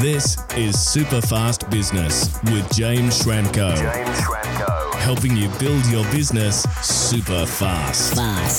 This is Superfast Business with James Schramko. Helping you build your business super fast.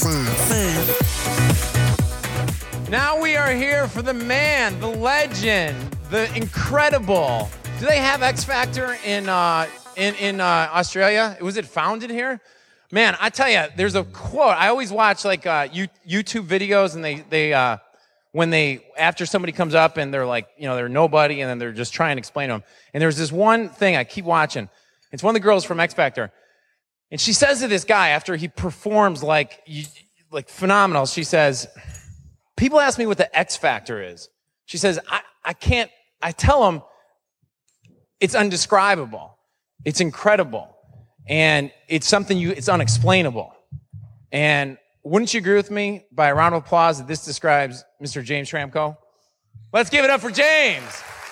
Now we are here for the man, the legend, the incredible. Do they have X Factor in Australia? Was it founded here? Man, I tell you, there's a quote. I always watch like YouTube videos, and they when they after somebody comes up and they're like, you know, they're nobody, and then they're just trying to explain to them. And there's this one thing I keep watching. It's one of the girls from X Factor, and she says to this guy after he performs like phenomenal. She says, "People ask me what the X Factor is." She says, "I can't." I tell them it's undescribable, it's incredible, and it's something it's unexplainable. And wouldn't you agree with me, by a round of applause, that this describes Mr. James Schramko? Let's give it up for James.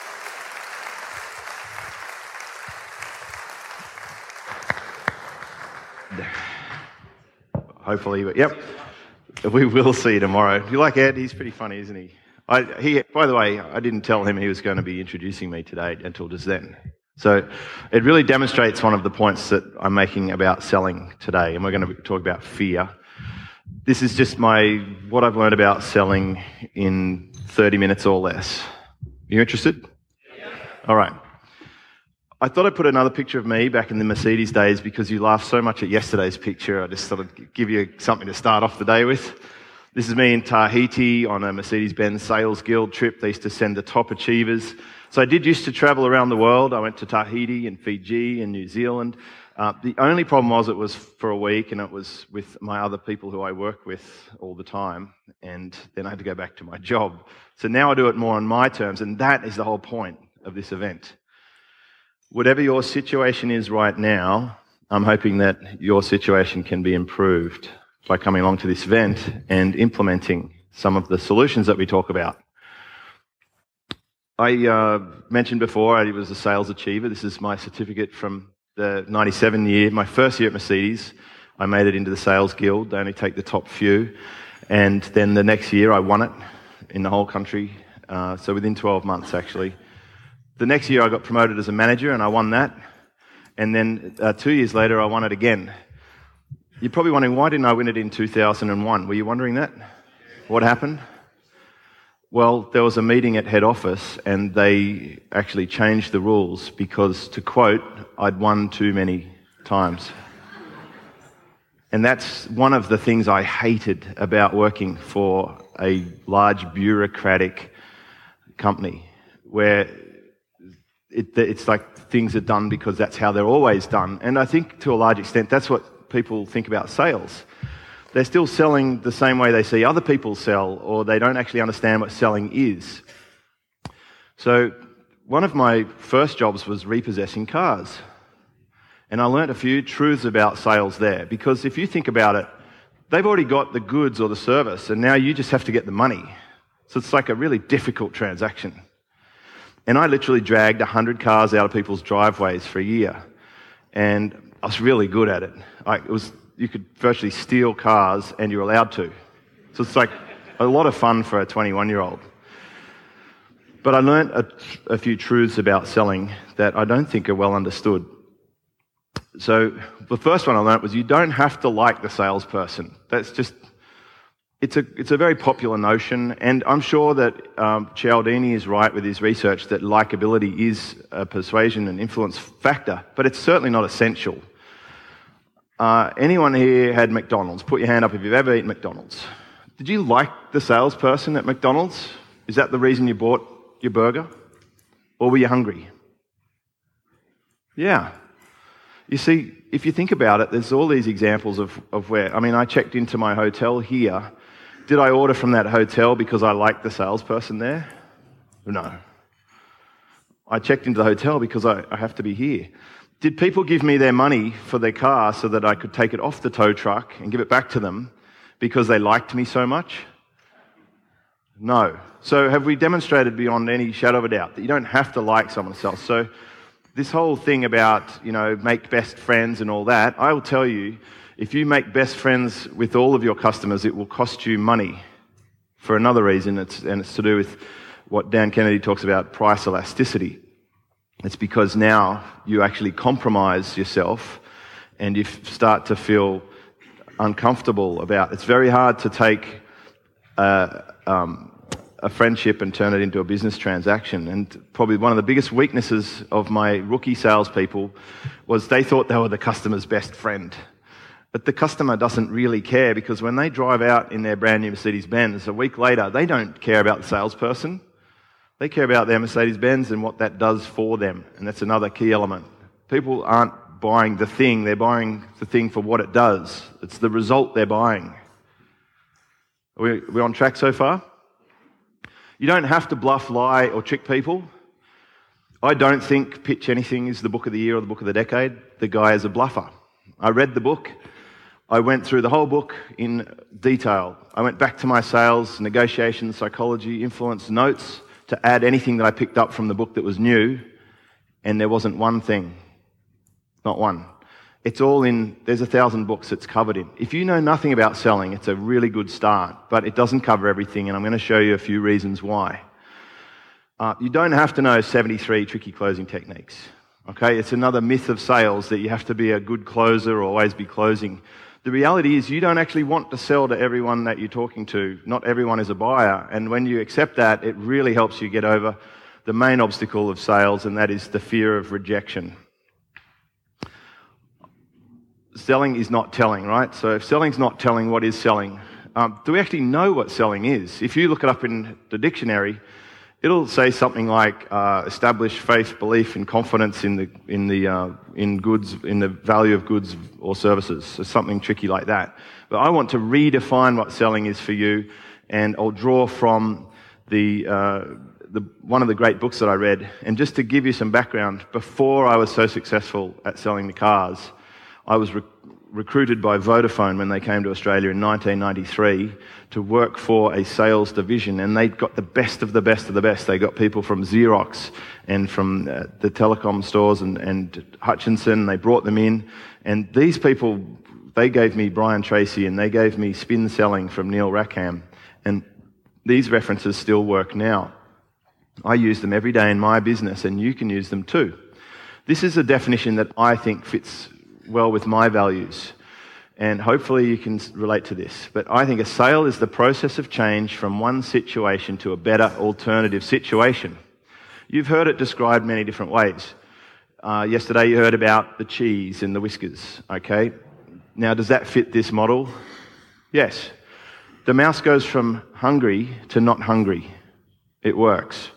Hopefully, but yep, we will see tomorrow. You like Ed? He's pretty funny, isn't he? By the way, I didn't tell him he was going to be introducing me today until just then. So it really demonstrates one of the points that I'm making about selling today, and we're going to talk about fear. This is just what I've learned about selling in 30 minutes or less. You interested? Yeah. All right. I thought I'd put another picture of me back in the Mercedes days because you laughed so much at yesterday's picture. I just thought I'd give you something to start off the day with. This is me in Tahiti on a Mercedes-Benz Sales Guild trip. They used to send the top achievers. So I used to travel around the world. I went to Tahiti and Fiji and New Zealand. The only problem was it was for a week, and it was with my other people who I work with all the time, and then I had to go back to my job. So now I do it more on my terms, and that is the whole point of this event. Whatever your situation is right now, I'm hoping that your situation can be improved by coming along to this event and implementing some of the solutions that we talk about. I mentioned before I was a sales achiever. This is my certificate from the 97 year, my first year at Mercedes. I made it into the Sales Guild. They only take the top few. And then the next year I won it in the whole country. So within 12 months, actually. The next year I got promoted as a manager and I won that. And then 2 years later I won it again. You're probably wondering, why didn't I win it in 2001? Were you wondering that? What happened? Well, there was a meeting at head office and they actually changed the rules because, to quote, I'd won too many times. And that's one of the things I hated about working for a large bureaucratic company where it's like things are done because that's how they're always done. And I think to a large extent that's what people think about sales. They're still selling the same way they see other people sell, or they don't actually understand what selling is. So one of my first jobs was repossessing cars. And I learned a few truths about sales there, because if you think about it, they've already got the goods or the service, and now you just have to get the money. So it's like a really difficult transaction. And I literally dragged 100 cars out of people's driveways for a year. And I was really good at it. You could virtually steal cars, and you're allowed to. So it's like a lot of fun for a 21-year-old. But I learned a few truths about selling that I don't think are well understood. So the first one I learned was you don't have to like the salesperson. That's just, it's a very popular notion, and I'm sure that Cialdini is right with his research that likability is a persuasion and influence factor, but it's certainly not essential. Anyone here had McDonald's? Put your hand up if you've ever eaten McDonald's. Did you like the salesperson at McDonald's? Is that the reason you bought your burger? Or were you hungry? Yeah. You see, if you think about it, there's all these examples of where, I checked into my hotel here. Did I order from that hotel because I liked the salesperson there? No. I checked into the hotel because I have to be here. Did people give me their money for their car so that I could take it off the tow truck and give it back to them because they liked me so much? No. So have we demonstrated beyond any shadow of a doubt that you don't have to like someone else? So this whole thing about, make best friends and all that, I will tell you, if you make best friends with all of your customers, it will cost you money for another reason, and it's to do with what Dan Kennedy talks about, price elasticity. It's because now you actually compromise yourself and you start to feel uncomfortable about. It's very hard to take a friendship and turn it into a business transaction. And probably one of the biggest weaknesses of my rookie salespeople was they thought they were the customer's best friend. But the customer doesn't really care, because when they drive out in their brand new Mercedes-Benz, a week later, they don't care about the salesperson. They care about their Mercedes-Benz and what that does for them. And that's another key element. People aren't buying the thing, they're buying the thing for what it does. It's the result they're buying. Are we on track so far? You don't have to bluff, lie, or trick people. I don't think Pitch Anything is the book of the year or the book of the decade. The guy is a bluffer. I read the book. I went through the whole book in detail. I went back to my sales, negotiation, psychology, influence notes to add anything that I picked up from the book that was new, and there wasn't one thing. Not one. It's all in, there's 1,000 books it's covered in. If you know nothing about selling, it's a really good start, but it doesn't cover everything, and I'm going to show you a few reasons why. You don't have to know 73 tricky closing techniques. Okay, it's another myth of sales that you have to be a good closer or always be closing. The reality is you don't actually want to sell to everyone that you're talking to. Not everyone is a buyer. And when you accept that, it really helps you get over the main obstacle of sales, and that is the fear of rejection. Selling is not telling, right? So if selling's not telling, what is selling? Do we actually know what selling is? If you look it up in the dictionary, it'll say something like establish faith, belief, and confidence in goods, in the value of goods or services. So something tricky like that. But I want to redefine what selling is for you, and I'll draw from one of the great books that I read. And just to give you some background, before I was so successful at selling the cars, I was recruited by Vodafone when they came to Australia in 1993 to work for a sales division, and they got the best of the best of the best. They got people from Xerox and from the telecom stores and Hutchinson. They brought them in, and these people, they gave me Brian Tracy and they gave me spin selling from Neil Rackham, and these references still work now. I use them every day in my business, and you can use them too. This is a definition that I think fits well with my values, and hopefully you can relate to this. But I think a sale is the process of change from one situation to a better alternative situation. You've heard it described many different ways. Yesterday you heard about the cheese and the whiskers, okay? Now, does that fit this model? Yes. The mouse goes from hungry to not hungry. It works.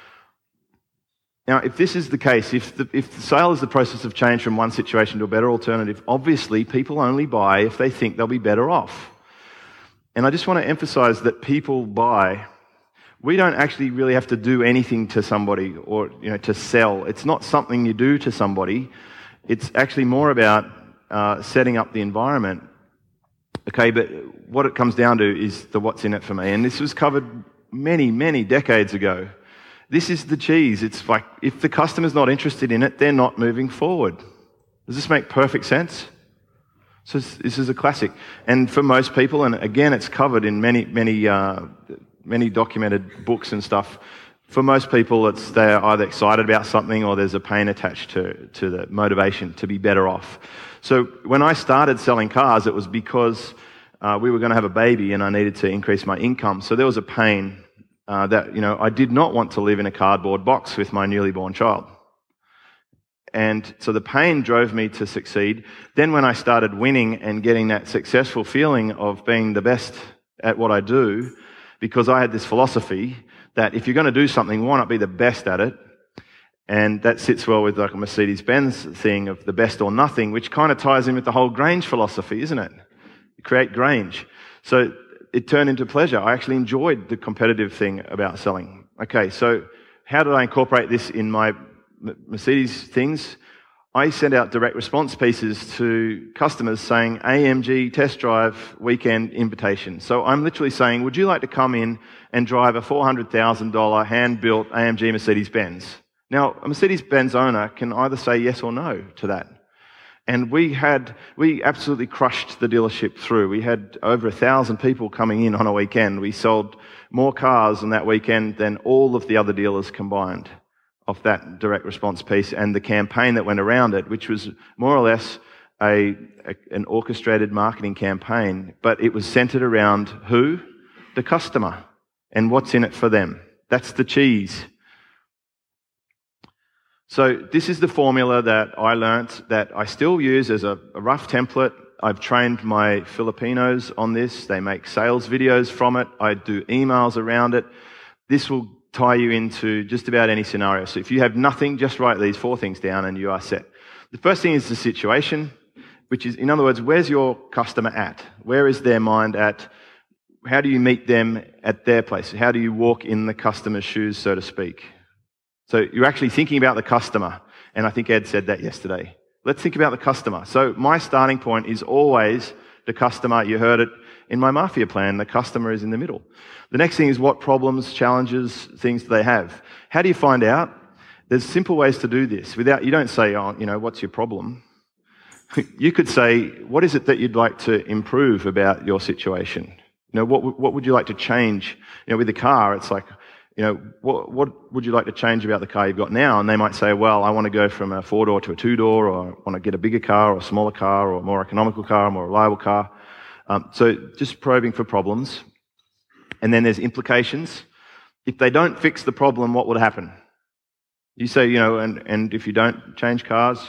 Now, if this is the case, if the sale is the process of change from one situation to a better alternative, obviously people only buy if they think they'll be better off. And I just want to emphasize that people buy. We don't actually really have to do anything to somebody or, to sell. It's not something you do to somebody. It's actually more about setting up the environment. Okay, but what it comes down to is the what's in it for me. And this was covered many, many decades ago. This is the cheese. It's like, if the customer's not interested in it, they're not moving forward. Does this make perfect sense? So this is a classic. And for most people, and again, it's covered in many documented books and stuff. For most people, they're either excited about something or there's a pain attached to the motivation to be better off. So when I started selling cars, it was because we were going to have a baby and I needed to increase my income. So there was a pain that I did not want to live in a cardboard box with my newly born child. And so the pain drove me to succeed. Then when I started winning and getting that successful feeling of being the best at what I do, because I had this philosophy that if you're going to do something, why not be the best at it? And that sits well with like a Mercedes-Benz thing of the best or nothing, which kind of ties in with the whole Grange philosophy, isn't it? Create Grange. So it turned into pleasure. I actually enjoyed the competitive thing about selling. Okay, so how did I incorporate this in my Mercedes things? I sent out direct response pieces to customers saying AMG test drive weekend invitation. So I'm literally saying, would you like to come in and drive a $400,000 hand-built AMG Mercedes-Benz? Now, a Mercedes-Benz owner can either say yes or no to that. And we absolutely crushed the dealership through. We had over 1,000 people coming in on a weekend. We sold more cars on that weekend than all of the other dealers combined of that direct response piece and the campaign that went around it, which was more or less an orchestrated marketing campaign, but it was centered around who? The customer. And what's in it for them. That's the cheese. So this is the formula that I learnt that I still use as a rough template. I've trained my Filipinos on this. They make sales videos from it. I do emails around it. This will tie you into just about any scenario. So if you have nothing, just write these 4 things down and you are set. The first thing is the situation, which is, in other words, where's your customer at? Where is their mind at? How do you meet them at their place? How do you walk in the customer's shoes, so to speak? So you're actually thinking about the customer. And I think Ed said that yesterday. Let's think about the customer. So my starting point is always the customer. You heard it in my Mafia plan. The customer is in the middle. The next thing is what problems, challenges, things do they have? How do you find out? There's simple ways to do this. You don't say, what's your problem? You could say, what is it that you'd like to improve about your situation? What would you like to change? With the car, it's like, what would you like to change about the car you've got now? And they might say, well, I want to go from a 4-door to a 2-door, or I want to get a bigger car or a smaller car or a more economical car, a more reliable car. So just probing for problems. And then there's implications. If they don't fix the problem, what would happen? You say, and if you don't change cars,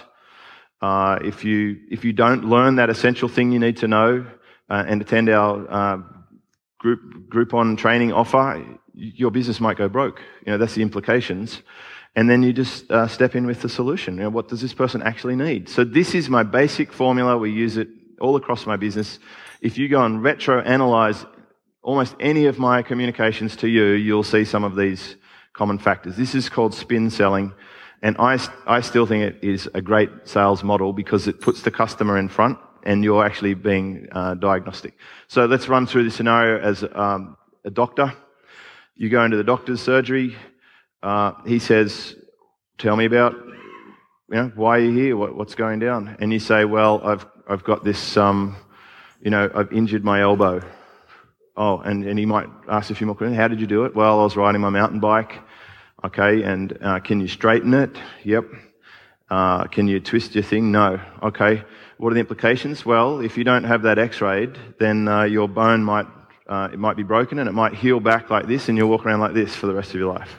if you don't learn that essential thing you need to know and attend our Groupon training offer, your business might go broke. That's the implications. And then you just step in with the solution. What does this person actually need? So this is my basic formula. We use it all across my business. If you go and retro-analyze almost any of my communications to you, you'll see some of these common factors. This is called spin selling. And I still think it is a great sales model because it puts the customer in front and you're actually being diagnostic. So let's run through the scenario as a doctor. You go into the doctor's surgery. He says, tell me about, why are you here? What's going down? And you say, well, I've got this, I've injured my elbow. Oh, and he might ask a few more questions. How did you do it? Well, I was riding my mountain bike. Okay, and can you straighten it? Yep. Can you twist your thing? No. Okay. What are the implications? Well, if you don't have that X-rayed, then your bone might be broken and it might heal back like this, and you'll walk around like this for the rest of your life.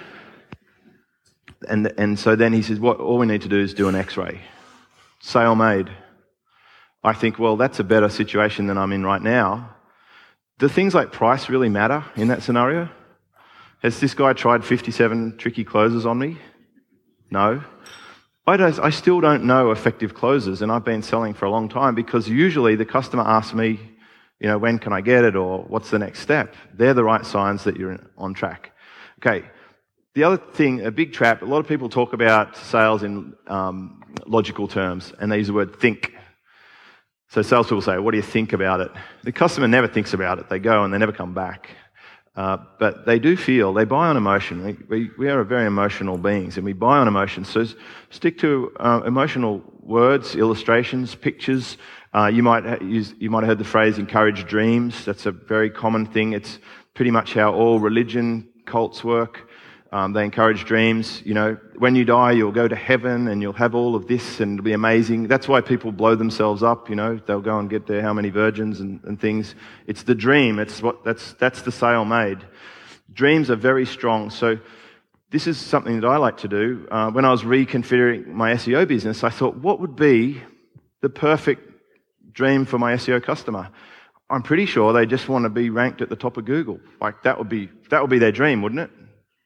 And so then he says, all we need to do is do an X-ray. Sale made. I think, well, that's a better situation than I'm in right now. Do things like price really matter in that scenario? Has this guy tried 57 tricky closes on me? No. I still don't know effective closes, and I've been selling for a long time because usually the customer asks me, when can I get it, or what's the next step? They're the right signs that you're on track. Okay. The other thing, a big trap, a lot of people talk about sales in logical terms, and they use the word think. So salespeople say, what do you think about it? The customer never thinks about it. They go and they never come back. But they do feel, they buy on emotion. We are very emotional beings, and we buy on emotion. So stick to emotional words, illustrations, pictures. You might have heard the phrase encourage dreams. That's a very common thing. It's pretty much how all religion cults work. They encourage dreams. When you die, you'll go to heaven and you'll have all of this and it'll be amazing. That's why people blow themselves up. They'll go and get their how many virgins and things. It's the dream. That's the sale made. Dreams are very strong. So this is something that I like to do. When I was reconfiguring my SEO business, I thought, what would be the perfect dream for my SEO customer? I'm pretty sure they just want to be ranked at the top of Google. Like that would be their dream, wouldn't it?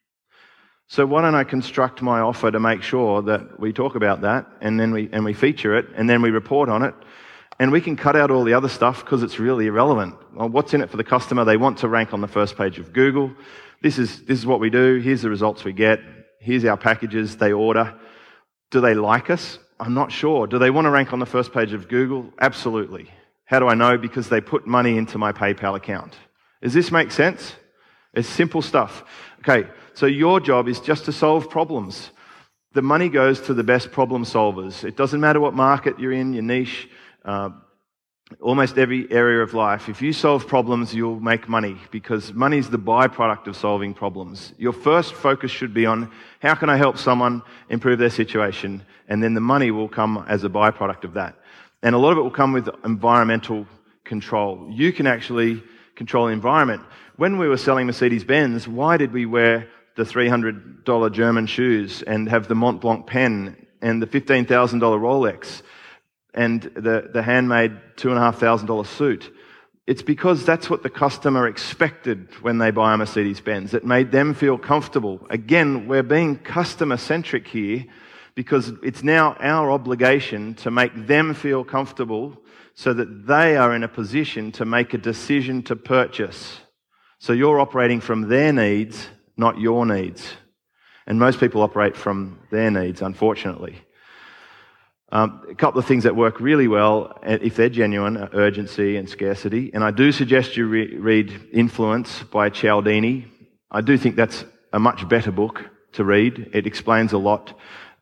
So why don't I construct my offer to make sure that we talk about that, and then we feature it, and then we report on it, and we can cut out all the other stuff because it's really irrelevant. Well, what's in it for the customer? They want to rank on the first page of Google. This is what we do. Here's the results we get. Here's our packages they order. Do they like us? I'm not sure. Do they want to rank on the first page of Google? Absolutely. How do I know? Because they put money into my PayPal account. Does this make sense? It's simple stuff. Okay, so your job is just to solve problems. the money goes to the best problem solvers. It doesn't matter what market you're in, your niche, almost every area of life. If you solve problems, you'll make money, because money is the byproduct of solving problems. Your first focus should be on how can I help someone improve their situation, and then the money will come as a byproduct of that. And a lot of it will come with environmental control. You can actually control the environment. When we were selling Mercedes-Benz, why did we wear the $300 German shoes and have the Mont Blanc pen and the $15,000 Rolex and the handmade $2,500 suit? It's because that's what the customer expected when they buy a Mercedes-Benz. It made them feel comfortable. Again, we're being customer-centric here because it's now our obligation to make them feel comfortable so that they are in a position to make a decision to purchase. So you're operating from their needs, not your needs. And most people operate from their needs, unfortunately. A couple of things that work really well, if they're genuine, are urgency and scarcity. And I do suggest you read Influence by Cialdini. I do think that's a much better book to read. It explains a lot.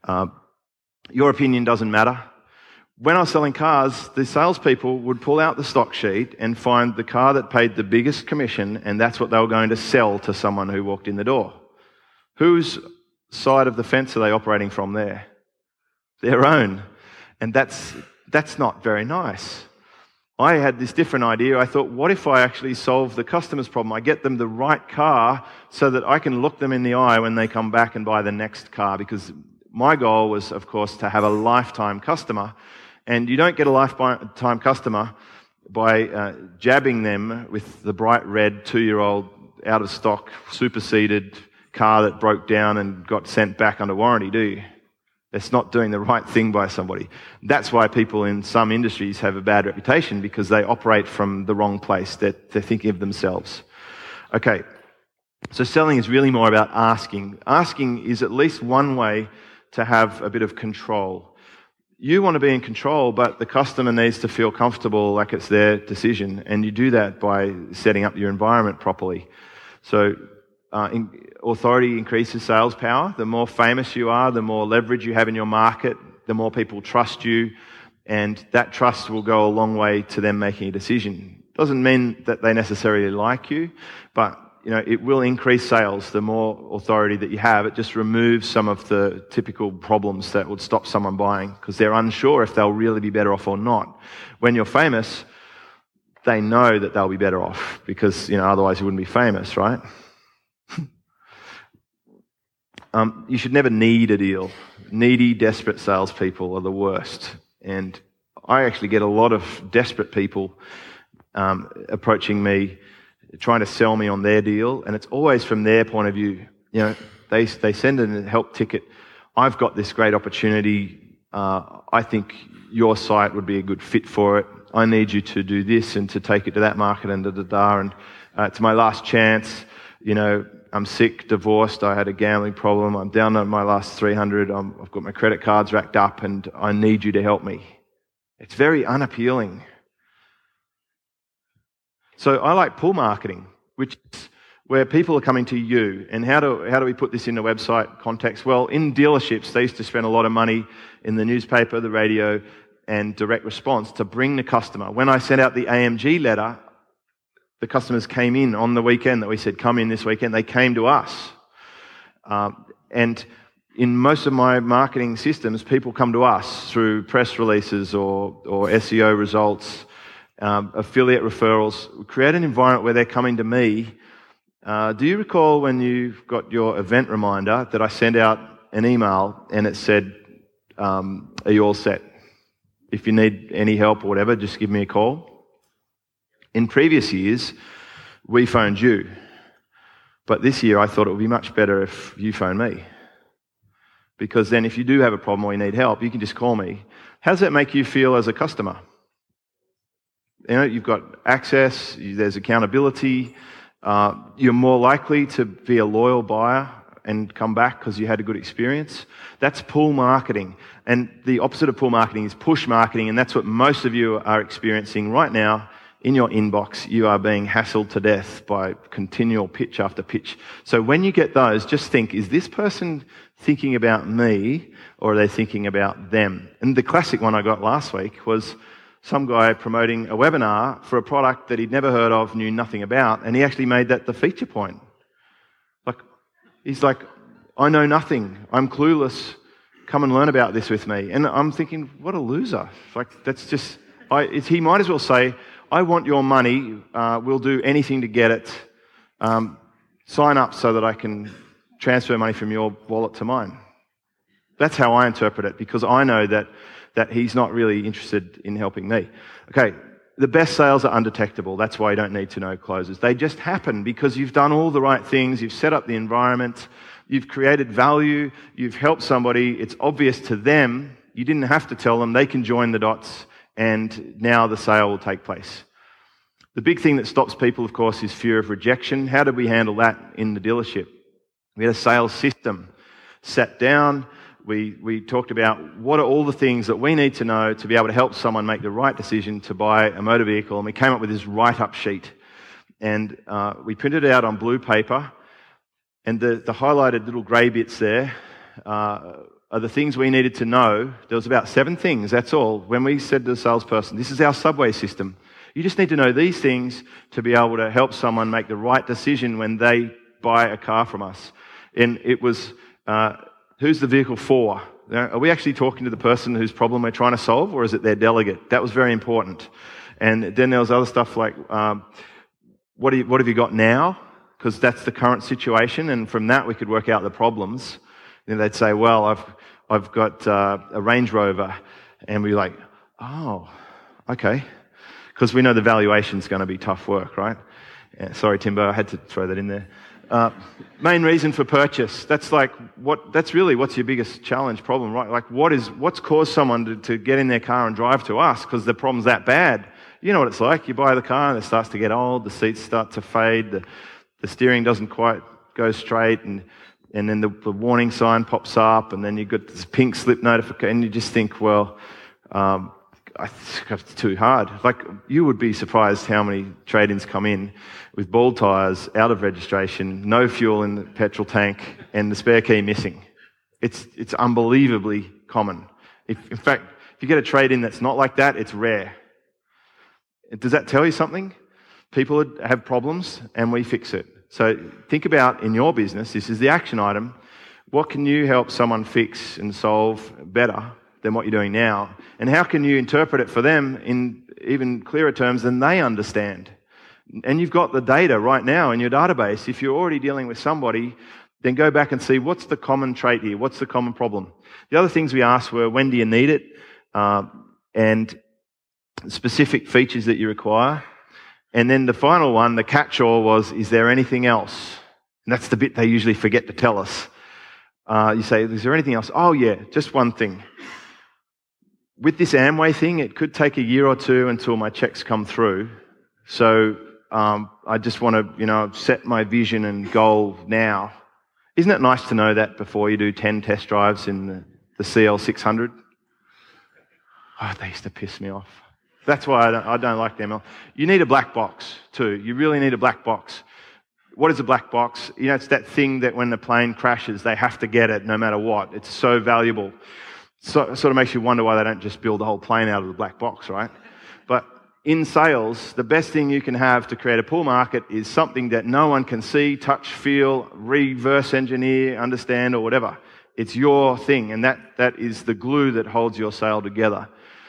Your opinion doesn't matter. When I was selling cars, the salespeople would pull out the stock sheet and find the car that paid the biggest commission, and that's what they were going to sell to someone who walked in the door. Whose side of the fence are they operating from there? Their own. And that's not very nice. I had this different idea. I thought, what if I actually solve the customer's problem? I get them the right car so that I can look them in the eye when they come back and buy the next car, because my goal was, of course, to have a lifetime customer. And you don't get a lifetime customer by jabbing them with the bright red 2-year-old out of stock superseded car that broke down and got sent back under warranty, do you? It's not doing the right thing by somebody. That's why people in some industries have a bad reputation, because they operate from the wrong place. They're thinking of themselves. Okay, so selling is really more about asking. Asking is at least one way to have a bit of control. You want to be in control, but the customer needs to feel comfortable like it's their decision, and you do that by setting up your environment properly. So authority increases sales power. The more famous you are, the more leverage you have in your market, the more people trust you, and that trust will go a long way to them making a decision. Doesn't mean that they necessarily like you, but it will increase sales the more authority that you have. It just removes some of the typical problems that would stop someone buying, because they're unsure if they'll really be better off or not. When you're famous, they know that they'll be better off, because otherwise you wouldn't be famous, right? You should never need a deal. Needy, desperate salespeople are the worst. And I actually get a lot of desperate people approaching me, trying to sell me on their deal, and it's always from their point of view. They send in a help ticket. I've got this great opportunity. I think your site would be a good fit for it. I need you to do this and to take it to that market and and it's my last chance. I'm sick, divorced, I had a gambling problem, I'm down to my last 300, I've got my credit cards racked up, and I need you to help me. It's very unappealing. So I like pull marketing, which is where people are coming to you. And how do we put this in a website context? Well, in dealerships, they used to spend a lot of money in the newspaper, the radio, and direct response to bring the customer. When I sent out the AMG letter, the customers came in on the weekend that we said, come in this weekend. They came to us. And in most of my marketing systems, people come to us through press releases or SEO results, affiliate referrals. We create an environment where they're coming to me. Do you recall when you got your event reminder that I sent out an email and it said, are you all set? If you need any help or whatever, just give me a call. In previous years, we phoned you. But this year, I thought it would be much better if you phone me. Because then if you do have a problem or you need help, you can just call me. How does that make you feel as a customer? You've got access, there's accountability, you're more likely to be a loyal buyer and come back because you had a good experience. That's pull marketing. And the opposite of pull marketing is push marketing, and that's what most of you are experiencing right now in your inbox, you are being hassled to death by continual pitch after pitch. So when you get those, just think, is this person thinking about me or are they thinking about them? And the classic one I got last week was some guy promoting a webinar for a product that he'd never heard of, knew nothing about, and he actually made that the feature point. He's like, I know nothing, I'm clueless, come and learn about this with me. And I'm thinking, what a loser. That's just, he might as well say, I want your money, we'll do anything to get it, sign up so that I can transfer money from your wallet to mine. That's how I interpret it, because I know that he's not really interested in helping me. Okay, the best sales are undetectable. That's why you don't need to know closes. They just happen because you've done all the right things, you've set up the environment, you've created value, you've helped somebody, it's obvious to them, you didn't have to tell them, they can join the dots, and now the sale will take place. The big thing that stops people, of course, is fear of rejection. How did we handle that in the dealership? We had a sales system. Sat down, we talked about what are all the things that we need to know to be able to help someone make the right decision to buy a motor vehicle, and we came up with this write-up sheet. And we printed it out on blue paper, and the highlighted little grey bits there are the things we needed to know. There was about 7 things, that's all. When we said to the salesperson, this is our subway system. You just need to know these things to be able to help someone make the right decision when they buy a car from us. And it was, who's the vehicle for? Are we actually talking to the person whose problem we're trying to solve, or is it their delegate? That was very important. And then there was other stuff like, what have you got now? Because that's the current situation, and from that we could work out the problems. And they'd say, well, I've got a Range Rover, and we're like, oh, okay. Because we know the valuation's going to be tough work, right? Yeah, sorry, Timbo, I had to throw that in there. Main reason for purchase. That's really what's your biggest challenge, problem, right? Like what's caused someone to get in their car and drive to us because the problem's that bad? You know what it's like. You buy the car and it starts to get old, the seats start to fade, the steering doesn't quite go straight, and then the warning sign pops up, and then you got this pink slip notification, and you just think, well, I think it's too hard. Like, you would be surprised how many trade-ins come in with bald tyres, out of registration, no fuel in the petrol tank, and the spare key missing. It's unbelievably common. In fact, if you get a trade-in that's not like that, it's rare. Does that tell you something? People have problems, and we fix it. So think about, in your business, this is the action item, what can you help someone fix and solve better than what you're doing now? And how can you interpret it for them in even clearer terms than they understand? And you've got the data right now in your database. If you're already dealing with somebody, then go back and see, what's the common trait here? What's the common problem? The other things we asked were, when do you need it? And specific features that you require. And then the final one, the catch-all, was, is there anything else? And that's the bit they usually forget to tell us. You say, is there anything else? Oh yeah, just one thing. With this Amway thing, it could take a year or two until my checks come through. So I just want to, set my vision and goal now. Isn't it nice to know that before you do 10 test drives in the CL600? Oh, they used to piss me off. That's why I don't like them. You need a black box too. You really need a black box. What is a black box? It's that thing that when the plane crashes, they have to get it no matter what. It's so valuable. So it sort of makes you wonder why they don't just build the whole plane out of the black box, right? But in sales, the best thing you can have to create a pull market is something that no one can see, touch, feel, reverse engineer, understand, or whatever. It's your thing, and that is the glue that holds your sale together.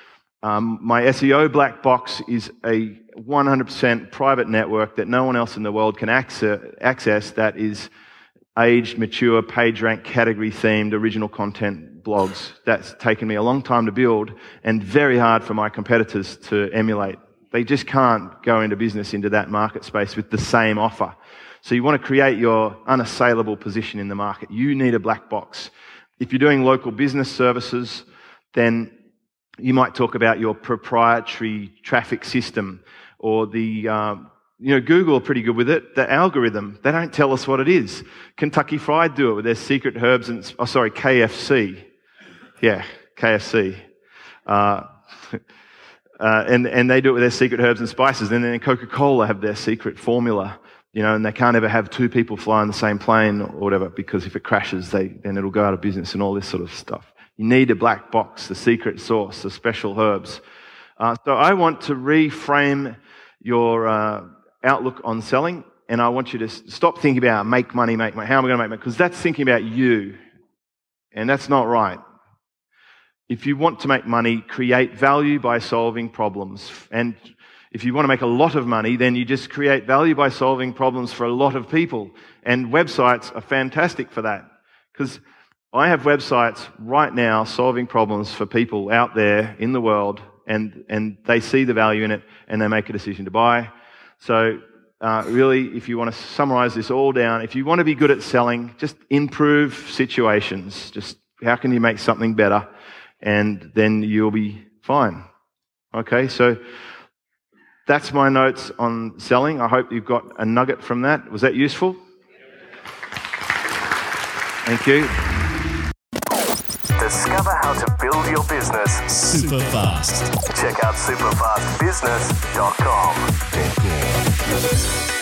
My SEO black box is a 100% private network that no one else in the world can access, that is aged, mature, page rank, category themed, original content blogs. That's taken me a long time to build and very hard for my competitors to emulate. They just can't go into business into that market space with the same offer. So you want to create your unassailable position in the market. You need a black box. If you're doing local business services, then you might talk about your proprietary traffic system, or the, Google are pretty good with it. The algorithm, they don't tell us what it is. Kentucky Fried do it with their secret herbs and, KFC. Yeah, KFC. and they do it with their secret herbs and spices. And then Coca-Cola have their secret formula, and they can't ever have two people fly on the same plane or whatever, because if it crashes, then it'll go out of business and all this sort of stuff. You need a black box, the secret sauce, the special herbs. So I want to reframe your outlook on selling, and I want you to stop thinking about make money. How am I going to make money? Because that's thinking about you, and that's not right. If you want to make money, create value by solving problems. And if you want to make a lot of money, then you just create value by solving problems for a lot of people. And websites are fantastic for that, because I have websites right now solving problems for people out there in the world, and they see the value in it, and they make a decision to buy. So really, if you want to summarize this all down, if you want to be good at selling, just improve situations. Just how can you make something better? And then you'll be fine. Okay, so that's my notes on selling. I hope you've got a nugget from that. Was that useful? Thank you. Discover how to build your business super fast. Check out superfastbusiness.com.